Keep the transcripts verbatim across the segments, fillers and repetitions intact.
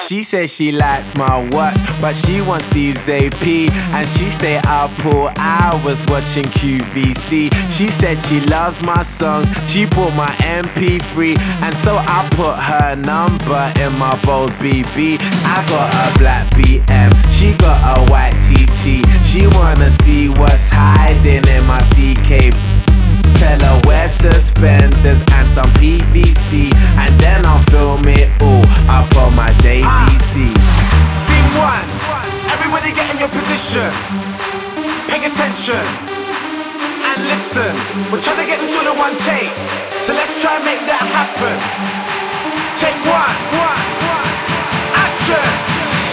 She says she likes my watch, but she wants Steve's A P, and she stay up all hours watching Q V C. She said she loves my songs, she bought my M P three, and so I put her number in my bold B B. I got a black B M, she got a white T T. She wanna see what's hiding in my C K. Tell her wear suspenders and some P V C, and then I'll film it all up on my J V C. Scene one, everybody get in your position. Pay attention and listen. We're trying to get this all in one take, so let's try and make that happen. Take one, one, one, action.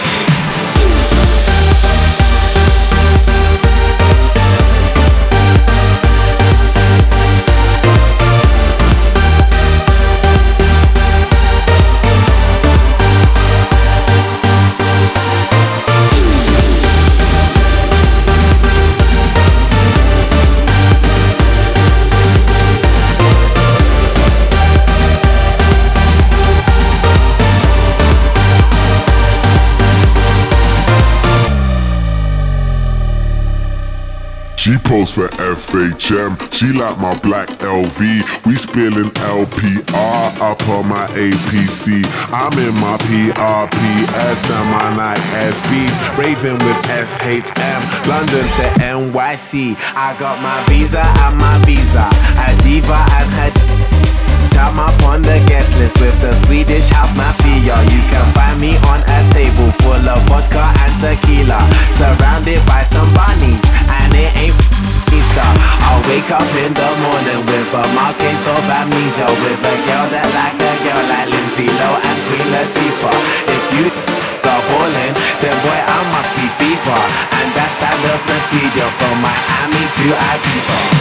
She posed for F H M, she like my black L V. We spilling L P R up on my A P C. I'm in my P R P S and my Nike S Bs, raving with S H M, London to N Y C. I got my visa and my visa, a diva and her. I'm up on the guest list with the Swedish house mafia. You can find me on a table full of vodka and tequila, surrounded by some bunnies, and it ain't Easter. I'll wake up in the morning with a mark case of amnesia, with a girl that like a girl like Lindsay Lohan and Queen Latifah. If you go ballin', then boy I must be FIFA, and that's standard procedure from Miami to Ibiza.